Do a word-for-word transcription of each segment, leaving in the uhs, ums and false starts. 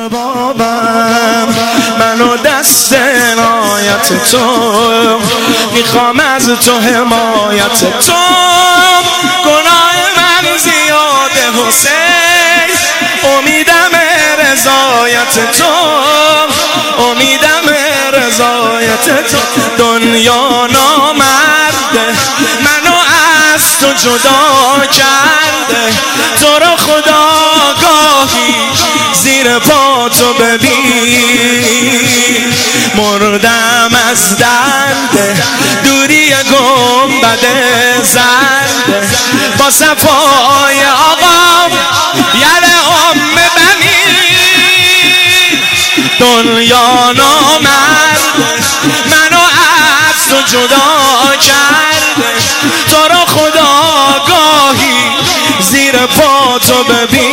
اربابم منو دست عنایت تو میخوام، از تو حمایت تو. گناه من زیاده حسین، امیدم رضایت تو، امیدم رضایت تو. دنیا نامرده منو از تو جدا کرده، تو رو خدا گاهی زیر پا تو ببین. مردم از درد دوری گنبد زرد، با صفای آقام یل ام بنی. دنیا نامرد منو از تو جدا کرده، تو رو خدا گاهی زیر پا تو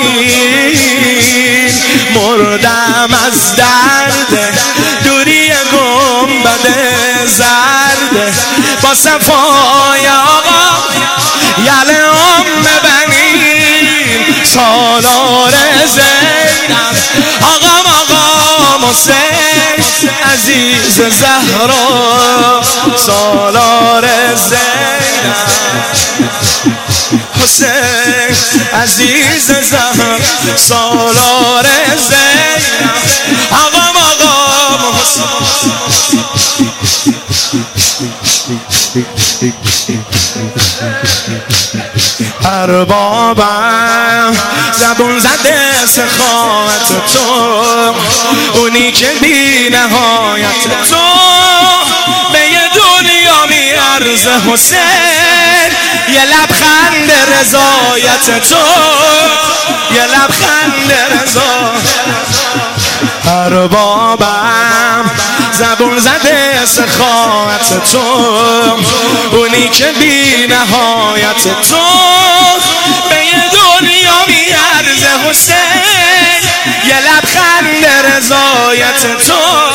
ببین. مردم از درد دوری گنبد زرد، با صفای آقا یل ام بنی. سالار زینب آقام آقام حسین عزیز زهرا، سالار زینب حسین عزیز زهرا، سالار زینب آقام آقام حسین. اربابم زبون زده سخاوت تو، اونی که بی نهایت تو به یه دنیا میارزه حسین. یه لبخند رضایت تو، یه لبخند رضایت. اربابم زبون زده سخاوت تو، اونی که بی نهایت تو به یه دنیا میارزه حسین. یه لبخند رضایت تو،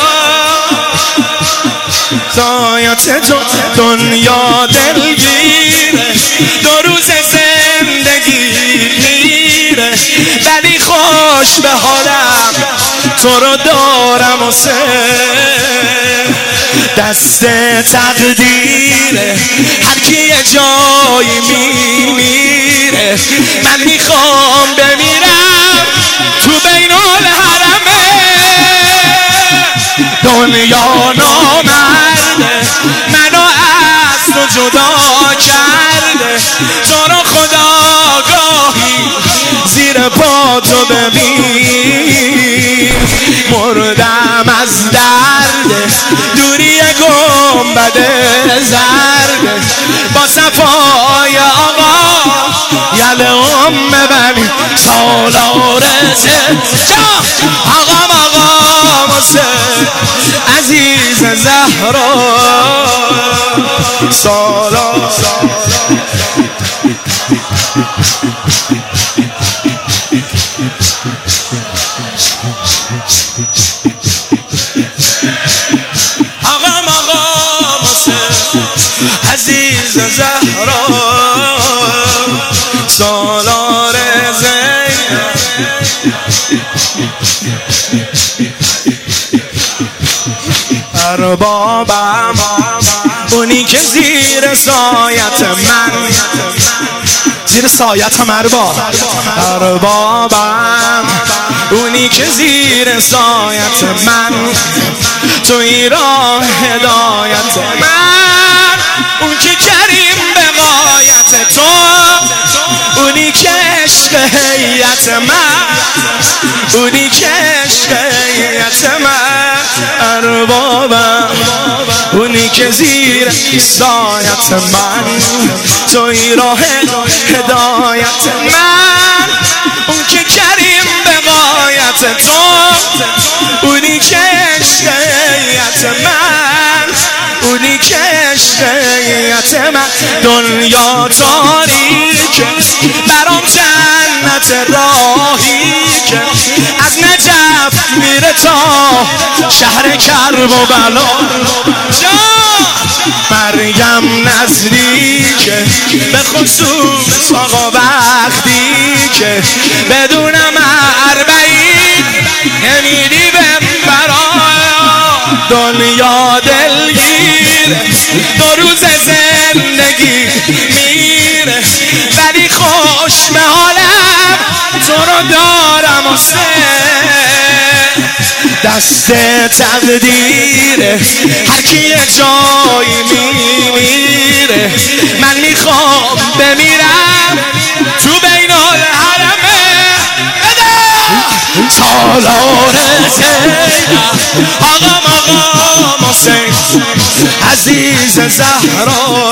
رضایت تو. دنیا دلگیره دو روز زندگی میره، ولی خوش به حالم تو رو دارم حسین. دست تقدیره هر کی یه جایی میمیره، من میخوام بمیرم تو بین الحرمه. دنیا نامرده منو از تو جدا کرده، تو رو خدا گاهی زیر پا تو ببین. مردم از درد دوری گنبد زرد، با صفای آقا یل ام بنی. سالار زینب آقام آقام حسین عزیز زهرا، سالار. آقام آقام حسین عزیز زهرا، سالار زینب. اربابم اونی که زیر سایت من، زیر سایتم ارباب. اربابم اونی که زیر سایت من، توی راه هدایت من. اون که کریم به غایت تو، اونی که عشق هیئت من، اونی که عشق هیئت من. اربابم اونی که زیر سایت من، توی راه هدایت من. اون که کریم به غایت تو، اونی که عشق هیئت من، اونی که عشق هیئت من. دنیا تاریکه برام جنت راهی که از نجف میره تا شهر کرب و بلا. مریم نزدیکه به خصوص آقا وقتی که بدونم اربعین یعنی دو روز زندگی میره ولی خوش به حالم تو رو دارم و دست تقدیره هر کی یه جایی میمیره من میخوام بمیرم تو بین الحرمه سالار زینب آقا مقام حسین عزیز زهرا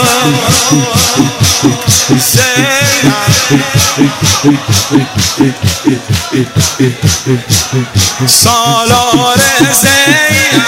سالار زینب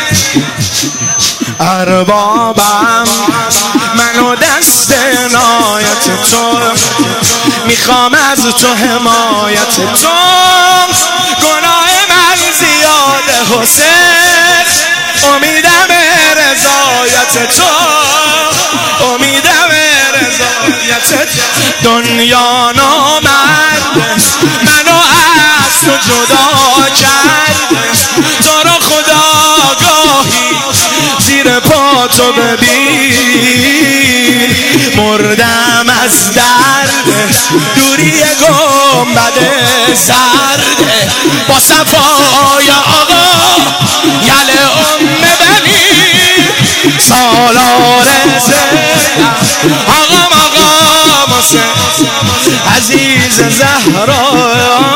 اربابم منو دست عنایت تو میخوام از تو حمایت تو گناه من زیاده حسین امیدم رضایت تو امیدم رضایت دنیا نامرد منو از تو جدا کرد تو رو خداگاهی زیر پا تو ببین مردم از درد دوری گنبد زرد با صفای آقا یل ام بنی سالار زینب آقا مقام حسین عزیز زهرا